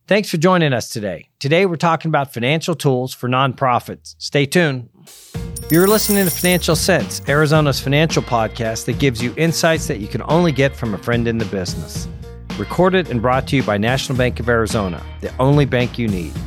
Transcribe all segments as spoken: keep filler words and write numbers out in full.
Thanks for joining us today. Today, we're talking about financial tools for nonprofits. Stay tuned. You're listening to Financial Sense, Arizona's financial podcast that gives you insights that you can only get from a friend in the business. Recorded and brought to you by National Bank of Arizona, the only bank you need.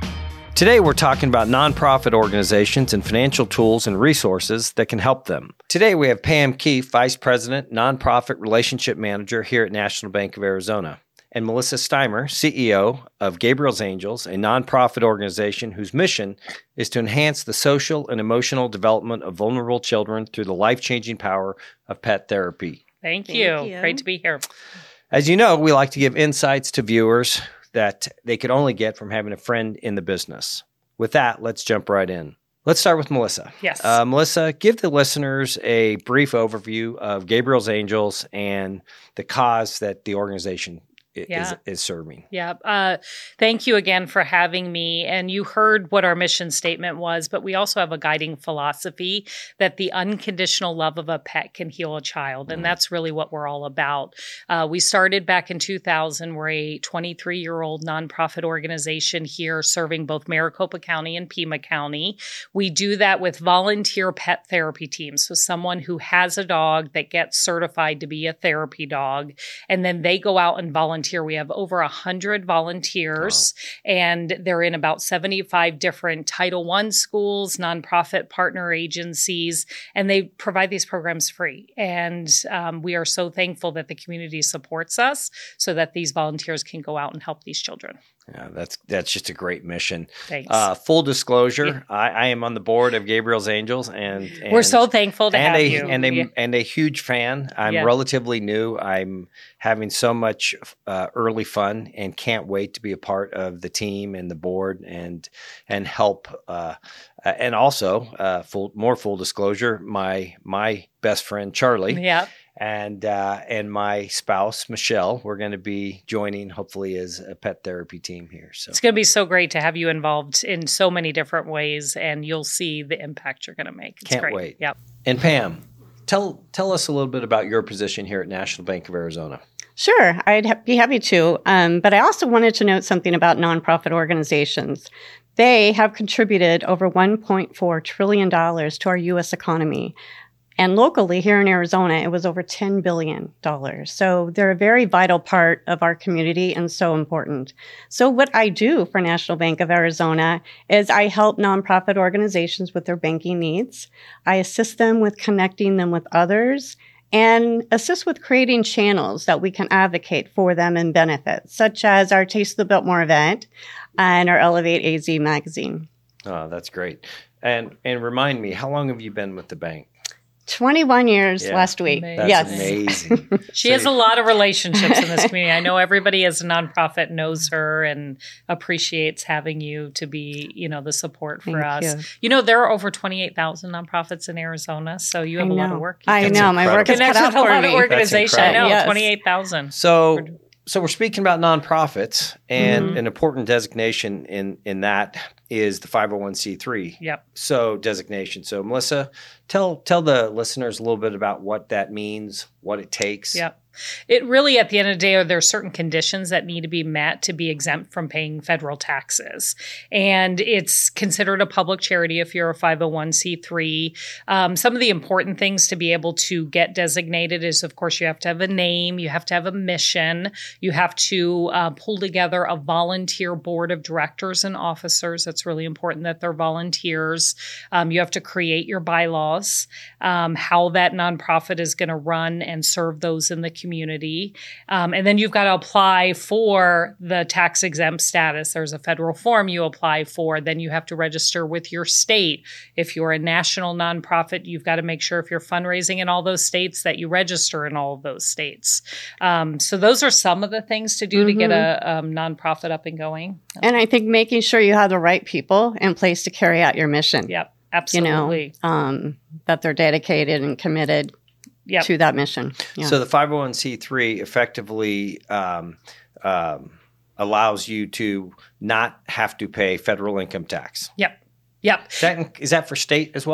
Today, we're talking about nonprofit organizations and financial tools and resources that can help them. Today, we have Pam Keefe, Vice President, Nonprofit Relationship Manager here at National Bank of Arizona, and Melissa Steimer, C E O of Gabriel's Angels, a nonprofit organization whose mission is to enhance the social and emotional development of vulnerable children through the life-changing power of pet therapy. Thank, Thank you. you. Great to be here. As you know, we like to give insights to viewers that they could only get from having a friend in the business. With that, let's jump right in. Let's start with Melissa. Yes. Uh, Melissa, give the listeners a brief overview of Gabriel's Angels and the cause that the organization Yeah. is, is serving. Yeah. Uh, thank you again for having me. And you heard what our mission statement was, but we also have a guiding philosophy that the unconditional love of a pet can heal a child. And mm. that's really what we're all about. Uh, we started back in two thousand. We're a twenty-three-year-old nonprofit organization here serving both Maricopa County and Pima County. We do that with volunteer pet therapy teams. So someone who has a dog that gets certified to be a therapy dog, and then they go out and volunteer. We have over one hundred volunteers, wow. and they're in about seventy-five different Title I schools, nonprofit partner agencies, and they provide these programs free. And um, we are so thankful that the community supports us so that these volunteers can go out and help these children. Yeah, that's that's just a great mission. Thanks. Uh, full disclosure, yeah. I, I am on the board of Gabriel's Angels, and, and we're so thankful to and have a, you. And a yeah. and a huge fan. I'm yeah. relatively new. I'm having so much uh, early fun, and can't wait to be a part of the team and the board, and and help. Uh, and also, uh, full more full disclosure, my my best friend Charlie. Yeah. And uh, and my spouse, Michelle, we're going to be joining, hopefully, as a pet therapy team here. So it's going to be so great to have you involved in so many different ways, and you'll see the impact you're going to make. It's Can't great. wait. Yep. And Pam, tell tell us a little bit about your position here at National Bank of Arizona. Sure, I'd ha- be happy to. Um, but I also wanted to note something about nonprofit organizations. They have contributed over one point four trillion dollars to our U S economy. And locally here in Arizona, it was over ten billion dollars. So they're a very vital part of our community and so important. So what I do for National Bank of Arizona is I help nonprofit organizations with their banking needs. I assist them with connecting them with others and assist with creating channels that we can advocate for them and benefit, such as our Taste of the Biltmore event and our Elevate A Z magazine. Oh, that's great. And and remind me, how long have you been with the bank? twenty-one years yeah. last week. Amazing. Yes. That's amazing. She so, has a lot of relationships in this community. I know everybody as a nonprofit knows her and appreciates having you to be, you know, the support for Thank us. You. you know, there are over twenty-eight thousand nonprofits in Arizona, so you have I a know. lot of work. I That's know. My incredible. work is cut Connects out with a for lot of me. organizations. I know, Yes. twenty-eight thousand. So, so we're speaking about nonprofits, and Mm-hmm. an important designation in, in that is the five oh one c three. Yep. So designation. So Melissa, tell tell the listeners a little bit about what that means, what it takes. Yep. It really, at the end of the day, are there certain conditions that need to be met to be exempt from paying federal taxes. And it's considered a public charity if you're a five oh one c three. Um, some of the important things to be able to get designated is, of course, you have to have a name, you have to have a mission, you have to uh, pull together a volunteer board of directors and officers. That's really important that they're volunteers. Um, you have to create your bylaws, um, how that nonprofit is going to run and serve those in the community. Um, and then you've got to apply for the tax exempt status. There's a federal form you apply for. Then you have to register with your state. If you're a national nonprofit, you've got to make sure if you're fundraising in all those states that you register in all of those states. Um, so those are some of the things to do mm-hmm. to get a um, nonprofit up and going. And I think making sure you have the right people in place to carry out your mission. Yep, absolutely. You know, um, that they're dedicated and committed Yep. to that mission. Yeah. So the five oh one c three effectively um, um, allows you to not have to pay federal income tax. Yep. Yep. Is that, is that for state as well?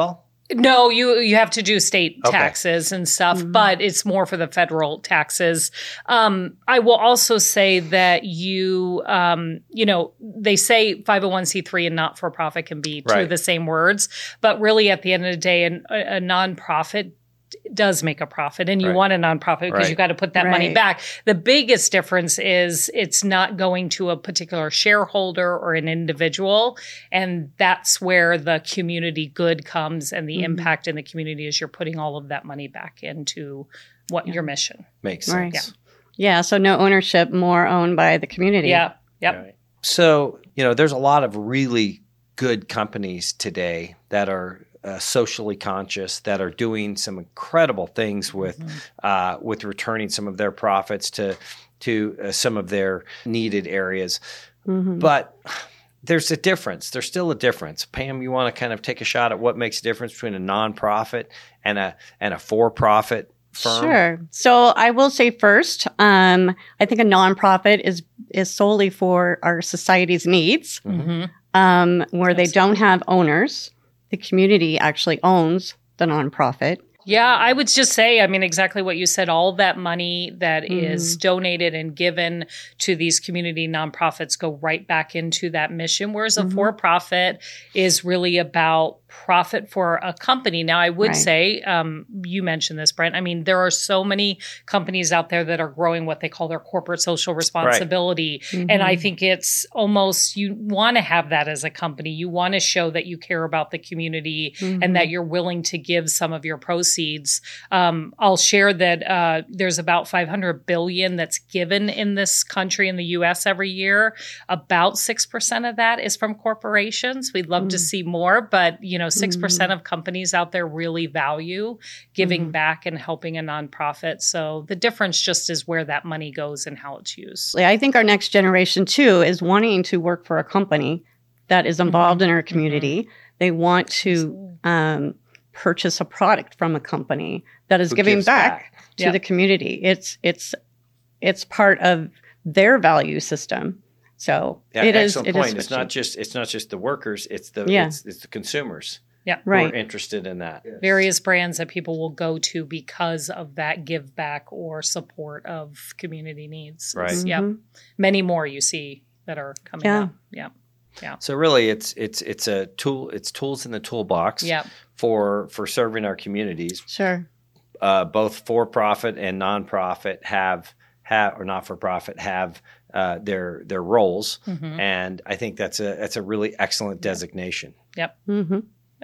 No, you you have to do state Okay. taxes and stuff, Mhm. but it's more for the federal taxes. Um, I will also say that you, um, you know, they say five oh one c three and not-for-profit can be two Right. of the same words, but really at the end of the day, an, a, a nonprofit does make a profit, and you Right. want a nonprofit because Right. you got to put that money Right. back. The biggest difference is it's not going to a particular shareholder or an individual, and that's where the community good comes, and the Mhm. impact in the community is you're putting all of that money back into what Yeah. your mission. Makes Right. sense. Yeah, so no ownership, more owned by the community. Yeah. Yep. Right. So, you know, there's a lot of really good companies today that are uh, socially conscious, that are doing some incredible things with Mhm. uh, with returning some of their profits to to uh, some of their needed areas. Mhm. But there's a difference. There's still a difference. Pam, you want to kind of take a shot at what makes a difference between a nonprofit and a and a for-profit firm? Sure. So I will say first, um, I think a nonprofit is is solely for our society's needs, Mhm. Mhm. um, where they Yes. don't have owners. The community actually owns the nonprofit. Yeah, I would just say, I mean, exactly what you said. All that money that Mhm. is donated and given to these community nonprofits go right back into that mission, whereas a Mhm. for-profit is really about profit for a company. Now, I would Right. say, um, you mentioned this, Brent. I mean, there are so many companies out there that are growing what they call their corporate social responsibility. And I Mhm. think it's almost, you want to have that as a company. You want to show that you care about the community Mhm. and that you're willing to give some of your proceeds. Um, I'll share that uh, there's about five hundred billion that's given in this country, in the U S every year. About six percent of that is from corporations. We'd love to Mm. see more, but you know, six percent Mhm. of companies out there really value giving Mhm. back and helping a nonprofit. So the difference just is where that money goes and how it's used. I think our next generation too is wanting to work for a company that is involved in our community. They want to um, purchase a product from a company that is Who giving gives back, to Yep. the community. It's it's it's part of their value system. So Yeah, it is. excellent It point. is It's not just it's not just the workers, it's the Yeah. it's, it's the consumers Yeah. who right. are interested in that. Various brands that people will go to because of that give back or support of community needs. Right. Yeah. Mhm. Many more you see that are coming Yeah. up. Yeah. So really it's it's it's a tool it's tools in the toolbox Yeah. for for serving our communities. Sure. Uh, both for profit and nonprofit have have or not for profit have uh, their their roles. Mhm. And I think that's a that's a really excellent designation. hmm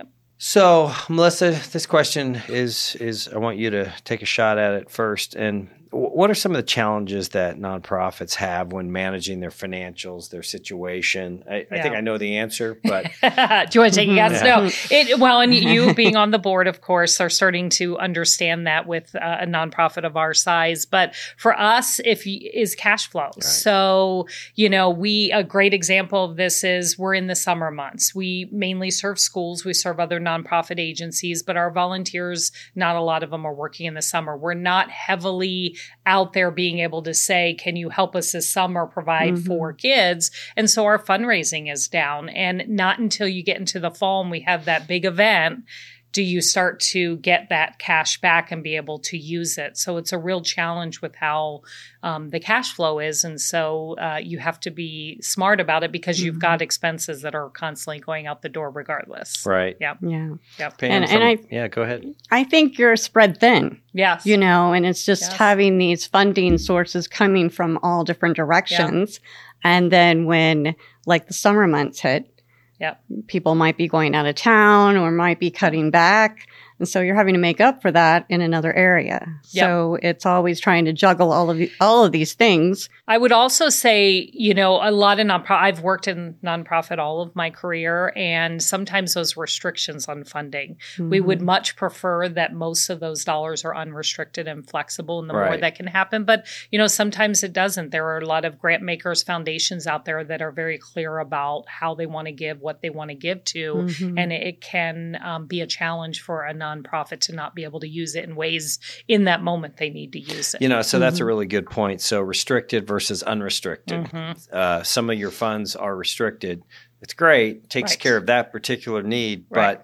So, Melissa, this question is is I want you to take a shot at it first. And wh- what are some of the challenges that nonprofits have when managing their financials, their situation? I, I think Yeah. I know the answer, but Do you want to take a guess? Mhm. No. It, well, and you being on the board, of course, are starting to understand that with uh, a nonprofit of our size. But for us, if y- is cash flow. So, you know, we a great example of this is we're in the summer months. We mainly serve schools. We serve other nonprofit agencies, but our volunteers, not a lot of them are working in the summer. We're not heavily out there being able to say, can you help us this summer provide Mhm. for kids? And so our fundraising is down. And not until you get into the fall and we have that big event do you start to get that cash back and be able to use it. So it's a real challenge with how um, the cash flow is. And so uh, you have to be smart about it because you've Mhm. got expenses that are constantly going out the door regardless. right. Yeah. Yep. Pam, And- and from- I- yeah, go ahead. I think you're spread thin, Yes. you know, and it's just Yes. having these funding sources coming from all different directions. And then when like the summer months hit, Yep. people might be going out of town or might be cutting back. And so you're having to make up for that in another area. Yep. So it's always trying to juggle all of the, all of these things. I would also say, you know, a lot of nonprofit, I've worked in nonprofit all of my career, and sometimes those restrictions on funding. We Mm-hmm. would much prefer that most of those dollars are unrestricted and flexible, and the more Right. that can happen. But, you know, sometimes it doesn't. There are a lot of grant makers, foundations out there that are very clear about how they want to give, what they want to give to. Mhm. And it can um, be a challenge for a nonprofit to not be able to use it in ways in that moment they need to use it. You know, so that's a Mhm. really good point. So restricted versus unrestricted. Mhm. Uh, some of your funds are restricted. It's great, takes Right. care of that particular need, Right. but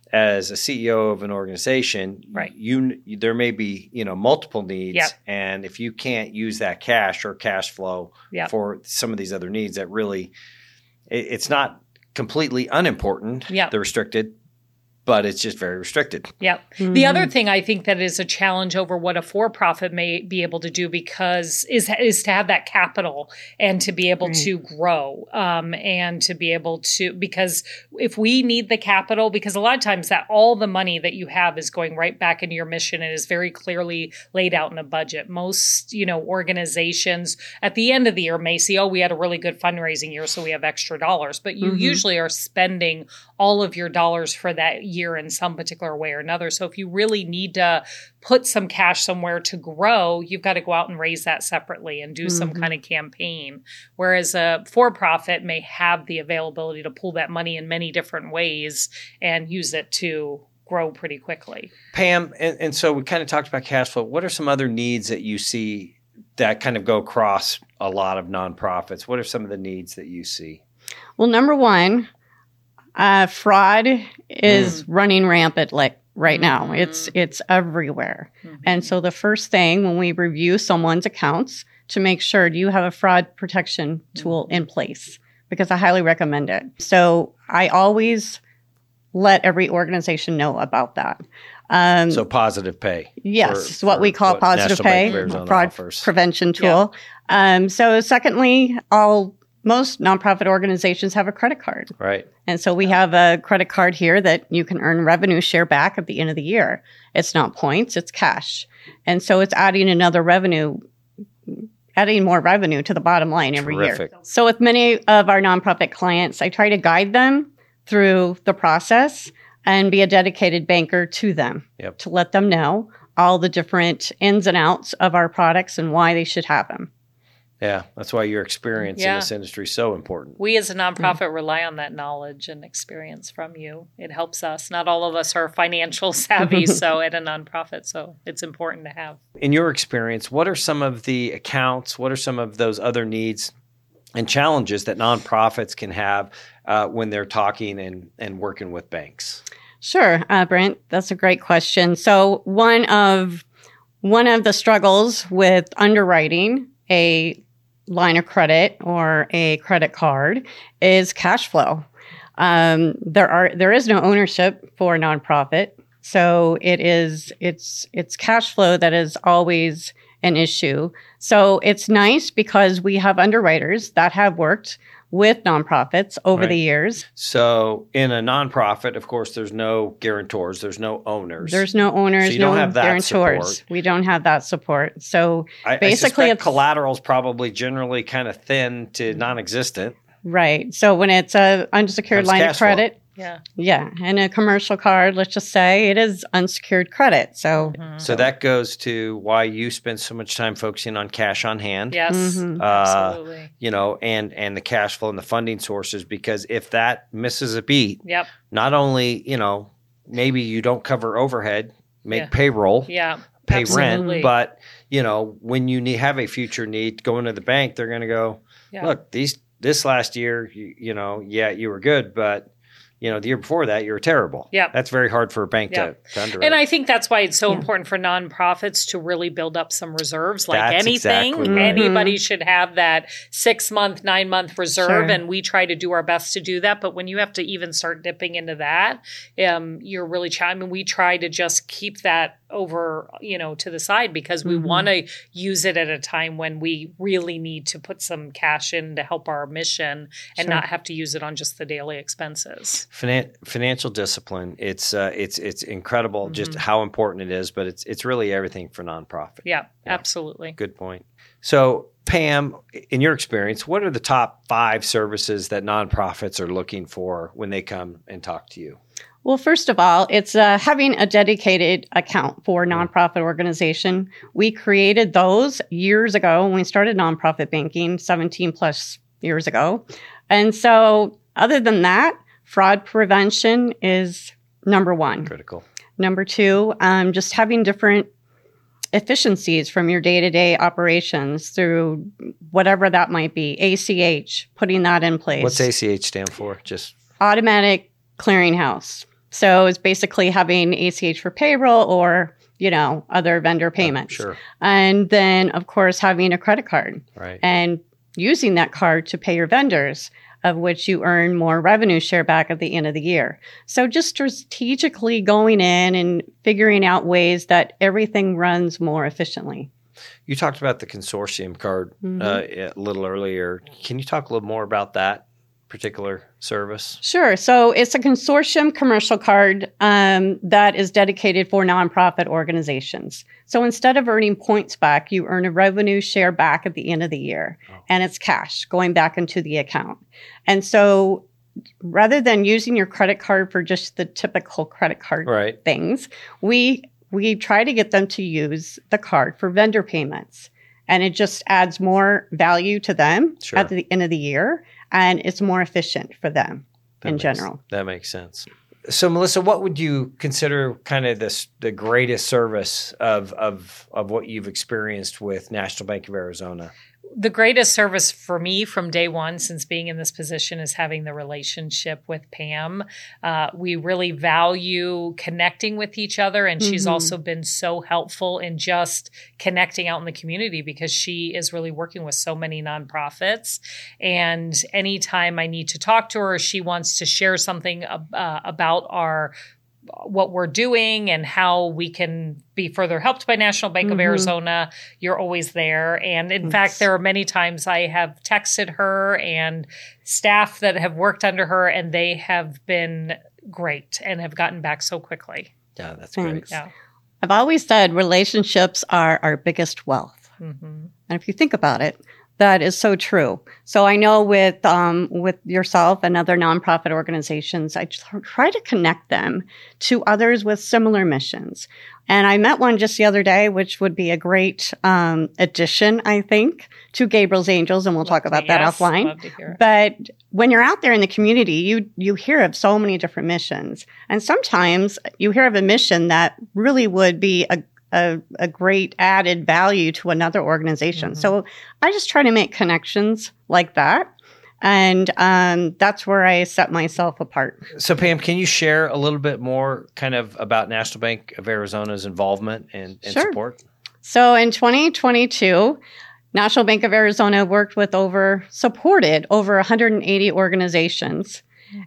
as a C E O of an organization, right. you there may be, you know, multiple needs. Yep. And if you can't use that cash or cash flow yep. for some of these other needs, that really, it, it's not completely unimportant, yep. the restricted, but it's just very restricted. Yep. Mm-hmm. The other thing I think that is a challenge over what a for-profit may be able to do because is is to have that capital and to be able right. to grow um, and to be able to, because if we need the capital, because a lot of times that all the money that you have is going right back into your mission and is very clearly laid out in a budget. Most, you know, organizations at the end of the year may see, oh, we had a really good fundraising year, so we have extra dollars. But you mm-hmm. usually are spending all of your dollars for that year in some particular way or another. So if you really need to put some cash somewhere to grow, you've got to go out and raise that separately and do mm-hmm. some kind of campaign. Whereas a for-profit may have the availability to pull that money in many different ways and use it to grow pretty quickly. Pam, and, and so we kind of talked about cash flow. What are some other needs that you see that kind of go across a lot of nonprofits? What are some of the needs that you see? Well, number one, Uh, fraud is mm. running rampant like right now. Mm. It's it's everywhere. Mm-hmm. And so the first thing when we review someone's accounts to make sure, do you have a fraud protection tool mm. in place? Because I highly recommend it. So I always let every organization know about that. Um, so positive pay. Yes, for, what for we call what positive National pay, fraud offers. Prevention tool. Yeah. Um, so secondly, all most nonprofit organizations have a credit card. Right. And so we have a credit card here that you can earn revenue share back at the end of the year. It's not points, it's cash. And so it's adding another revenue, adding more revenue to the bottom line every Terrific. year. So with many of our nonprofit clients, I try to guide them through the process and be a dedicated banker to them yep. to let them know all the different ins and outs of our products and why they should have them. Yeah, that's why your experience yeah. in this industry is so important. We as a nonprofit mm. rely on that knowledge and experience from you. It helps us. Not all of us are financial savvy, so at a nonprofit, so it's important to have. In your experience, what are some of the accounts, what are some of those other needs and challenges that nonprofits can have uh, when they're talking and, and working with banks? Sure, uh, Brent, that's a great question. So one of one of the struggles with underwriting a line of credit or a credit card is cash flow. Um, there are there is no ownership for a nonprofit, so it is it's it's cash flow that is always an issue. So it's nice because we have underwriters that have worked with nonprofits over right. the years. So in a nonprofit, of course, there's no guarantors, there's no owners. There's no owners, so you no don't have that guarantors. Support. We don't have that support. So I, basically, I it's collateral is probably generally kind of thin to non-existent. Right. So when it's a unsecured line of credit, flow. yeah, yeah, and a commercial card, let's just say it is unsecured credit. So, mm-hmm. so that goes to why you spend so much time focusing on cash on hand. Yes, mm-hmm. uh, absolutely. You know, and and the cash flow and the funding sources, because if that misses a beat, yep. not only you know maybe you don't cover overhead, make yeah. payroll, yeah, pay absolutely. rent, but you know when you need, have a future need, going to the bank, they're going to go, yeah. look, these. This last year, you, you know, yeah, you were good, but you know, the year before that, you were terrible. Yeah. That's very hard for a bank yeah. to, to underwrite. And I think that's why it's so yeah. important for nonprofits to really build up some reserves. Like that's anything, exactly right. anybody should have that six month, nine month reserve. Sure. And we try to do our best to do that. But when you have to even start dipping into that, um, you're really trying. I mean, we try to just keep that over, you know, to the side because we mm-hmm. want to use it at a time when we really need to put some cash in to help our mission and sure. not have to use it on just the daily expenses. Finan- financial discipline, it's uh, it's it's incredible mm-hmm. just how important it is, but it's it's really everything for nonprofit. Yeah, yeah, absolutely. Good point. So, Pam, in your experience, what are the top five services that nonprofits are looking for when they come and talk to you? Well, first of all, it's uh, having a dedicated account for a nonprofit organization. We created those years ago when we started nonprofit banking, seventeen plus years ago. And so other than that, fraud prevention is number one. Critical. Number two, um, just having different efficiencies from your day-to-day operations through whatever that might be. A C H, putting that in place. What's A C H stand for? Just automatic clearinghouse. So it's basically having A C H for payroll or, you know, other vendor payments. Oh, sure. And then, of course, having a credit card. Right. And using that card to pay your vendors, of which you earn more revenue share back at the end of the year. So just strategically going in and figuring out ways that everything runs more efficiently. You talked about the consortium card Mm-hmm. uh, a little earlier. Can you talk a little more about that particular service? Sure. So it's a consortium commercial card um, that is dedicated for nonprofit organizations. So instead of earning points back, you earn a revenue share back at the end of the year. Oh. And it's cash going back into the account. And so rather than using your credit card for just the typical credit card right. things, we we try to get them to use the card for vendor payments. And it just adds more value to them sure. at the end of the year. And it's more efficient for them that in makes, general. That makes sense. So, Melissa, what would you consider kind of this the greatest service of of of what you've experienced with National Bank of Arizona? The greatest service for me from day one since being in this position is having the relationship with Pam. Uh, we really value connecting with each other, and mm-hmm. she's also been so helpful in just connecting out in the community because she is really working with so many nonprofits. And anytime I need to talk to her, she wants to share something uh, about our what we're doing and how we can be further helped by National Bank mm-hmm. of Arizona, you're always there. And in yes. fact, there are many times I have texted her and staff that have worked under her, and they have been great and have gotten back so quickly. Yeah, that's Thanks. great. Yeah. I've always said relationships are our biggest wealth. Mm-hmm. And if you think about it, that is so true. So I know with um, with yourself and other nonprofit organizations, I try to connect them to others with similar missions. And I met one just the other day, which would be a great um, addition, I think, to Gabriel's Angels, and we'll love talk about to, that yes, offline. Love to hear it. But when you're out there in the community, you you hear of so many different missions, and sometimes you hear of a mission that really would be a A, a great added value to another organization. Mm-hmm. So I just try to make connections like that. And um, that's where I set myself apart. So Pam, can you share a little bit more kind of about National Bank of Arizona's involvement and, and sure. support? So in twenty twenty-two, National Bank of Arizona worked with over, supported over one hundred eighty organizations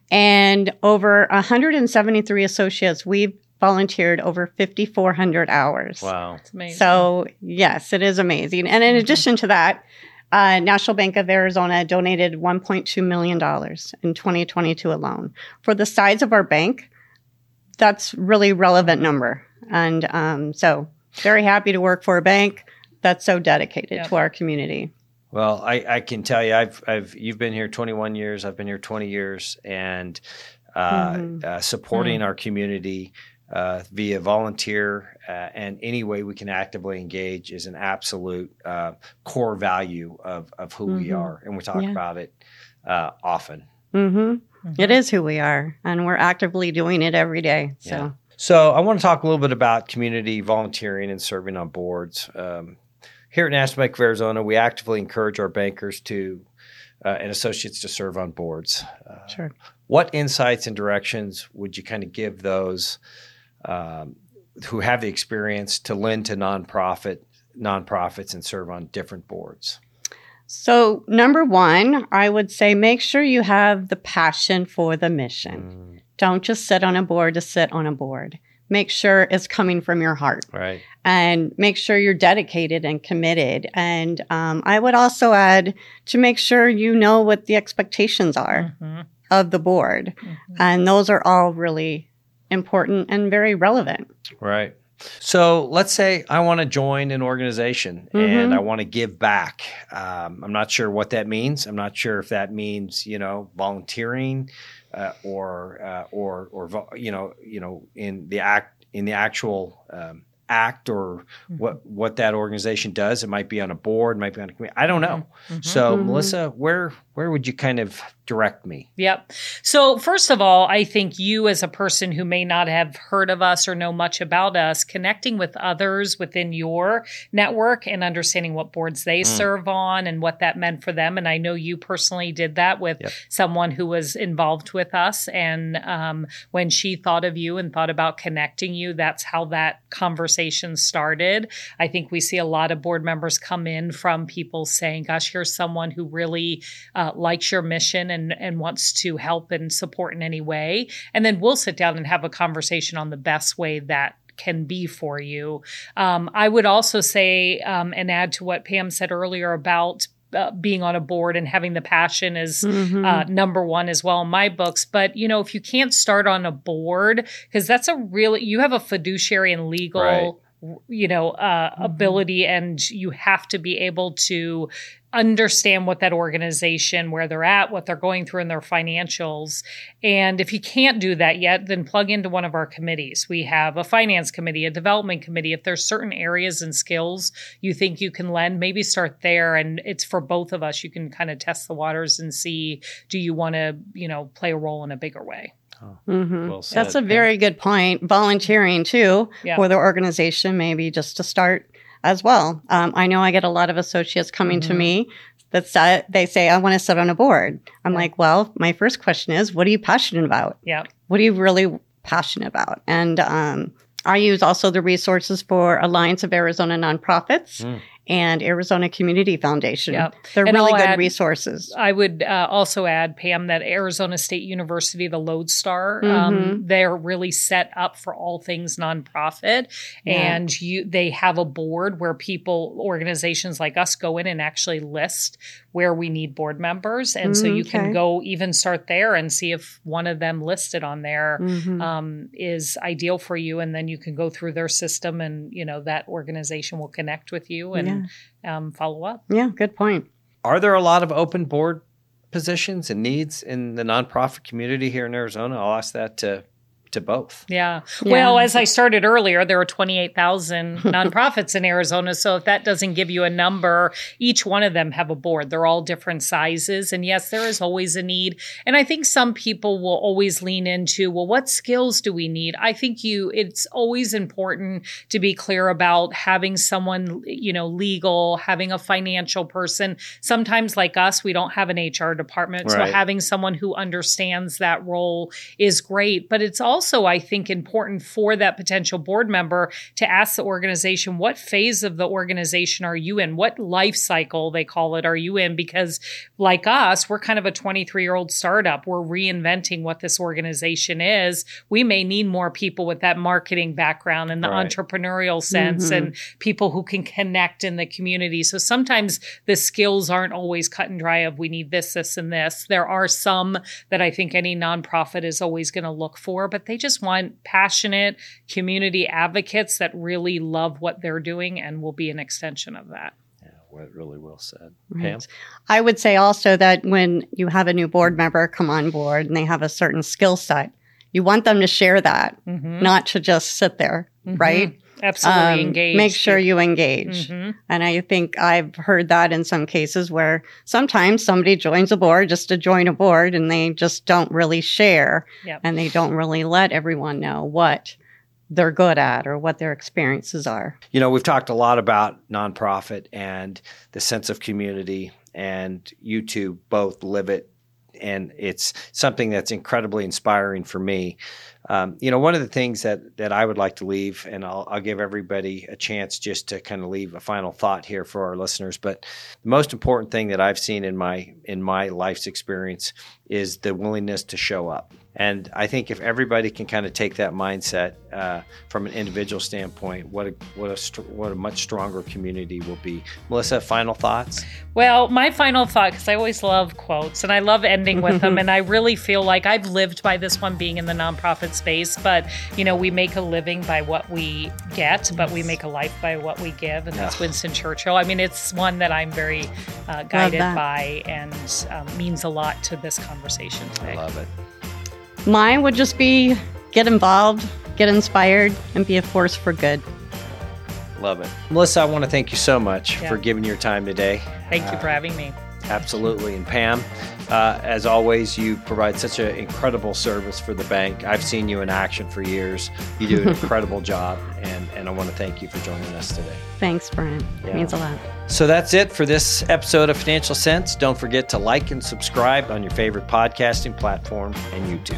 and over one hundred seventy-three associates. We've volunteered over fifty-four hundred hours. Wow. It's amazing. So, yes, it is amazing. And in mm-hmm. addition to that, uh, National Bank of Arizona donated one point two million dollars in twenty twenty-two alone. For the size of our bank, that's really relevant number. And um, so very happy to work for a bank that's so dedicated yep. to our community. Well, I, I can tell you, I've, I've, you've been here twenty-one years. I've been here twenty years, and uh, mm-hmm. uh, supporting mm-hmm. our community Uh, via volunteer uh, and any way we can actively engage is an absolute uh, core value of, of who mm-hmm. we are. And we talk yeah. about it uh, often. Mm-hmm. Mm-hmm. It is who we are, and we're actively doing it every day. So. Yeah. So I want to talk a little bit about community volunteering and serving on boards. Um, here at National Bank of Arizona, we actively encourage our bankers to uh, and associates to serve on boards. Uh, sure. What insights and directions would you kind of give those Um, who have the experience to lend to nonprofit nonprofits and serve on different boards? So number one, I would say make sure you have the passion for the mission. Mm. Don't just sit on a board to sit on a board. Make sure it's coming from your heart. Right. And make sure you're dedicated and committed. And um, I would also add to make sure you know what the expectations are mm-hmm. of the board. Mm-hmm. And those are all really important and very relevant. Right. So let's say I want to join an organization mm-hmm. and I want to give back. Um, I'm not sure what that means. I'm not sure if that means, you know, volunteering uh, or uh, or or you know you know in the act in the actual um, act or mm-hmm. what what that organization does. It might be on a board, might be on a committee. I don't know. Mm-hmm. So, mm-hmm. Melissa, where where would you kind of direct me? Yep. So first of all, I think you as a person who may not have heard of us or know much about us, connecting with others within your network and understanding what boards they mm. serve on and what that meant for them. And I know you personally did that with yep. someone who was involved with us. And um, when she thought of you and thought about connecting you, that's how that conversation started. I think we see a lot of board members come in from people saying, gosh, here's someone who really uh, likes your mission and, and wants to help and support in any way. And then we'll sit down and have a conversation on the best way that can be for you. Um, I would also say um, and add to what Pam said earlier about Uh, being on a board and having the passion is mm-hmm. uh, number one as well in my books. But, you know, if you can't start on a board, because that's a really, you have a fiduciary and legal, right. you know, uh, mm-hmm. ability, and you have to be able to understand what that organization, where they're at, what they're going through in their financials. And if you can't do that yet, then plug into one of our committees. We have a finance committee, a development committee. If there's certain areas and skills you think you can lend, maybe start there. And it's for both of us. You can kind of test the waters and see, do you want to, you know, play a role in a bigger way? Oh, mm-hmm. well said. That's a very good point. Volunteering too yeah. for the organization, maybe just to start as well. Um, I know I get a lot of associates coming mm-hmm. to me that say, they say, I want to sit on a board. I'm yeah. like, well, my first question is, what are you passionate about? Yeah. What are you really passionate about? And um, I use also the resources for Alliance of Arizona Nonprofits. Mm. and Arizona Community Foundation. Yep. They're and really I'll good add, resources. I would uh, also add, Pam, that Arizona State University, the Lodestar, mm-hmm. um, they're really set up for all things nonprofit. Yeah. And you, they have a board where people, organizations like us go in and actually list where we need board members. And mm, so you okay. can go even start there and see if one of them listed on there mm-hmm. um, is ideal for you. And then you can go through their system and, you know, that organization will connect with you and yeah. um, follow up. Yeah, good point. Are there a lot of open board positions and needs in the nonprofit community here in Arizona? I'll ask that to to both. Yeah. yeah. Well, as I started earlier, there are twenty-eight thousand nonprofits in Arizona. So if that doesn't give you a number, each one of them have a board. They're all different sizes. And yes, there is always a need. And I think some people will always lean into, well, what skills do we need? I think you, it's always important to be clear about having someone, you know, legal, having a financial person. Sometimes like us, we don't have an H R department. Right. So having someone who understands that role is great. But it's also Also, I think important for that potential board member to ask the organization, what phase of the organization are you in? What life cycle, they call it, are you in? Because like us, we're kind of a twenty-three-year-old startup. We're reinventing what this organization is. We may need more people with that marketing background and the right. entrepreneurial sense mm-hmm. and people who can connect in the community. So sometimes the skills aren't always cut and dry of we need this, this, and this. There are some that I think any nonprofit is always going to look for, but they They just want passionate community advocates that really love what they're doing and will be an extension of that. Yeah, well, really well said. Right. Pam? I would say also that when you have a new board member come on board and they have a certain skill set, you want them to share that, mm-hmm. not to just sit there, mm-hmm. right? Absolutely um, engage. Make sure you engage. Mm-hmm. And I think I've heard that in some cases where sometimes somebody joins a board just to join a board and they just don't really share yep. and they don't really let everyone know what they're good at or what their experiences are. You know, we've talked a lot about nonprofit and the sense of community, and you two both live it. And it's something that's incredibly inspiring for me. Um, you know, one of the things that that I would like to leave, and I'll, I'll give everybody a chance just to kind of leave a final thought here for our listeners. But the most important thing that I've seen in my in my life's experience is the willingness to show up. And I think if everybody can kind of take that mindset uh, from an individual standpoint, what a what a st- what a much stronger community will be. Melissa, final thoughts? Well, my final thought, because I always love quotes and I love ending with them, and I really feel like I've lived by this one being in the nonprofit space. But you know, we make a living by what we get, but we make a life by what we give, and that's yeah. Winston Churchill. I mean, it's one that I'm very uh, guided by, and um, means a lot to this conversation today. I love it. Mine would just be get involved, get inspired, and be a force for good. Love it. Melissa, I want to thank you so much Yeah. for giving your time today. Thank you Uh, for having me. Absolutely. And Pam, uh, as always, you provide such an incredible service for the bank. I've seen you in action for years. You do an incredible job, and, and I want to thank you for joining us today. Thanks, Brian. Yeah. It means a lot. So that's it for this episode of Financial Sense. Don't forget to like and subscribe on your favorite podcasting platform and YouTube.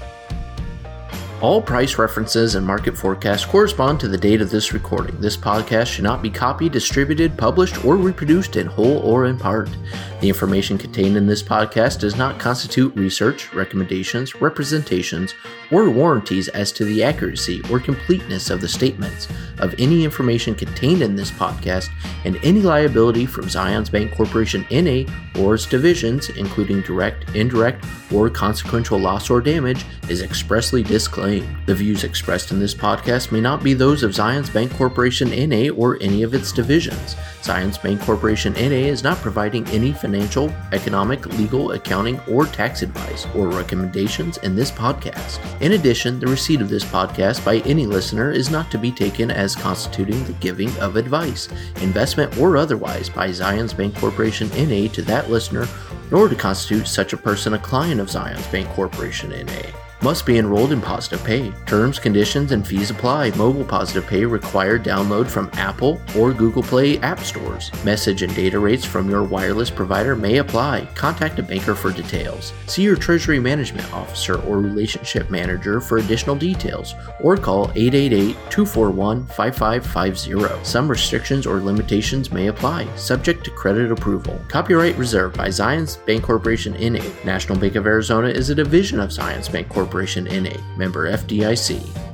All price references and market forecasts correspond to the date of this recording. This podcast should not be copied, distributed, published, or reproduced in whole or in part. The information contained in this podcast does not constitute research, recommendations, representations, or warranties as to the accuracy or completeness of the statements of any information contained in this podcast, and any liability from Zions Bank Corporation N A or its divisions, including direct, indirect, or consequential loss or damage, is expressly disclaimed. The views expressed in this podcast may not be those of Zions Bank Corporation N A or any of its divisions. Zions Bank Corporation N A is not providing any financial, economic, legal, accounting, or tax advice or recommendations in this podcast. In addition, the receipt of this podcast by any listener is not to be taken as constituting the giving of advice, investment, or otherwise by Zions Bank Corporation N A to that listener, nor to constitute such a person a client of Zions Bank Corporation N A. Must be enrolled in Positive Pay. Terms, conditions, and fees apply. Mobile Positive Pay required download from Apple or Google Play app stores. Message and data rates from your wireless provider may apply. Contact a banker for details. See your Treasury Management Officer or Relationship Manager for additional details, or call eight eight eight, two four one, five five five zero. Some restrictions or limitations may apply, subject to credit approval. Copyright reserved by Zions Bank Corporation N A. National Bank of Arizona is a division of Zions Bank Corporation N A, member F D I C.